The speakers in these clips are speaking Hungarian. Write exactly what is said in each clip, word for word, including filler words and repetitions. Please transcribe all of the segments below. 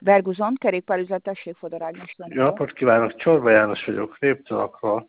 Verguzon, kerékpárüzletesség, Fodor Ágnes. Jó napot kívánok, Csorba János vagyok, Réptalakról.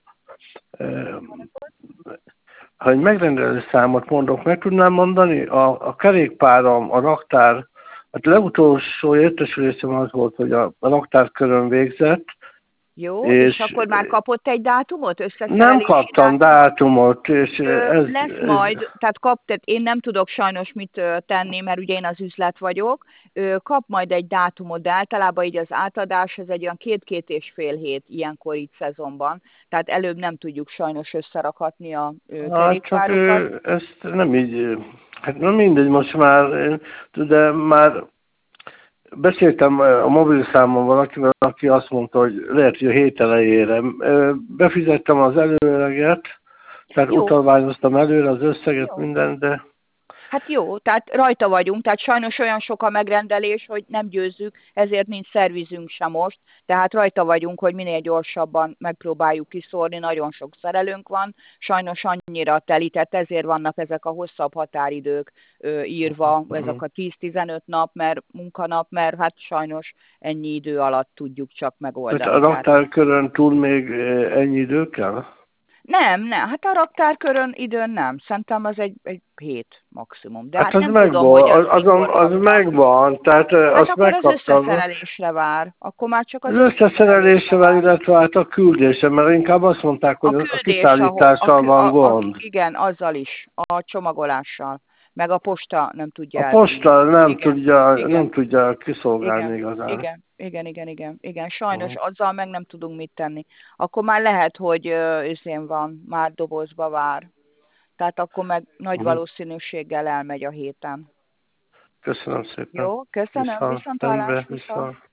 Ha egy megrendelő számot mondok, meg tudnám mondani? A, a kerékpárom, a raktár, hát legutolsó értesülésem az volt, hogy a, a raktárkörön végzett. Jó, és, és akkor már kapott egy dátumot? Nem kaptam dátumot. És ez, lesz ez... majd, tehát kap, tehát én nem tudok sajnos mit tenni, mert ugye én az üzlet vagyok, kap majd egy dátumot, de általában így az átadás, ez egy olyan két-két és fél hét ilyenkor itt szezonban, tehát előbb nem tudjuk sajnos összerakhatni a kerékpárokat. Hát csak ezt nem így, hát nem mindegy, most már, de már beszéltem a mobilszámon valakivel, aki azt mondta, hogy lehet, hogy a hét elejére. Befizettem az előleget, tehát jó. Utalványoztam előre az összeget, jó. Minden, de... Hát jó, tehát rajta vagyunk, tehát sajnos olyan sok a megrendelés, hogy nem győzzük, ezért nincs szervizünk sem most, tehát rajta vagyunk, hogy minél gyorsabban megpróbáljuk kiszórni, nagyon sok szerelőnk van, sajnos annyira telített, ezért vannak ezek a hosszabb határidők ö, írva, uh-huh. ezek a tíz-tizenöt nap, mert munkanap, mert hát sajnos ennyi idő alatt tudjuk csak megoldani. Hát a raktárkörön túl még ennyi idő kell? Nem, nem, hát a raktárkörön időn nem. Szerintem az egy, egy hét maximum. De hát, hát hát nem megvan, tudom, hogy az, az, az, az megvan, tehát hát azt akkor megkaptam. az összeszerelésre vár. Akkor már csak az, az összeszerelésre vár, illetve hát a küldése, mert inkább azt mondták, hogy a, a kiszállítással a, van gond. A, igen, azzal is, a csomagolással. Meg a posta nem tudja. A posta nem igen, tudja, igen, nem tudja kiszolgálni igen, igazán. Igen, igen, igen, igen, igen. Sajnos uh-huh. azzal meg nem tudunk mit tenni. Akkor már lehet, hogy őszén van, már dobozba vár. Tehát akkor meg nagy uh-huh. valószínűséggel elmegy a héten. Köszönöm szépen. Jó, köszönöm, viszont hallás, viszont.